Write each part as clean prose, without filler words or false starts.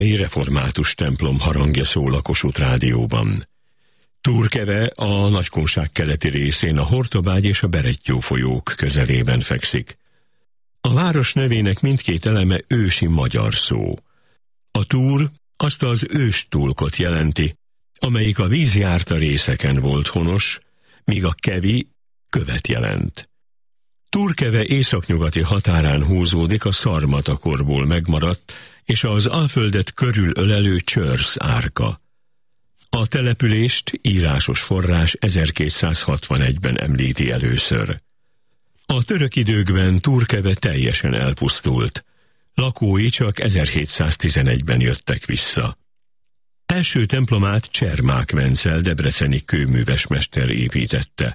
református templom harangja szól a Kossuth Rádióban. Turkeve a Nagykunság keleti részén a Hortobágy és a Berettyó folyók közelében fekszik. A város nevének mindkét eleme ősi magyar szó. A túr azt az őstulkot jelenti, amelyik a vízjárta részeken volt honos, míg a kevi követ jelent. Turkeve északnyugati határán húzódik a szarmatakorból megmaradt és az Alföldet körül ölelő Csörsz árka. A települést írásos forrás 1261-ben említi először. A török időkben Turkeve teljesen elpusztult. Lakói csak 1711-ben jöttek vissza. Első templomát Csermák Vencel debreceni kőművesmester építette.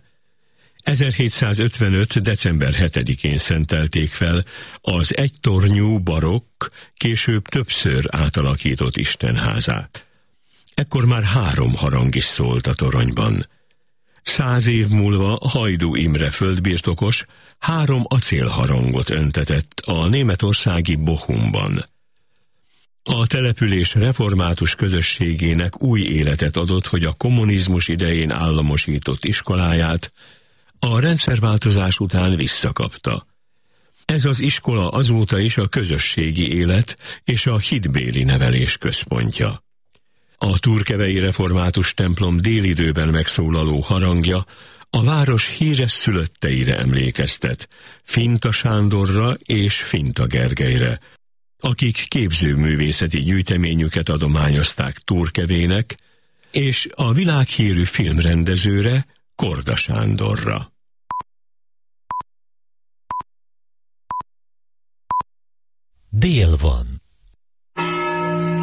1755. december 7-én szentelték fel az egytornyú barokk, később többször átalakított istenházát. Ekkor már 3 harang is szólt a toronyban. 100 év múlva Hajdú Imre földbirtokos 3 acélharangot öntetett a németországi Bochumban. A település református közösségének új életet adott, hogy a kommunizmus idején államosított iskoláját a rendszerváltozás után visszakapta. Ez az iskola azóta is a közösségi élet és a hitbéli nevelés központja. A turkevei református templom délidőben megszólaló harangja a város híres szülötteire emlékeztet, Finta Sándorra és Finta Gergelyre, akik képzőművészeti gyűjteményüket adományozták Turkevének, és a világhírű filmrendezőre, Korda Sándorra. Dél van.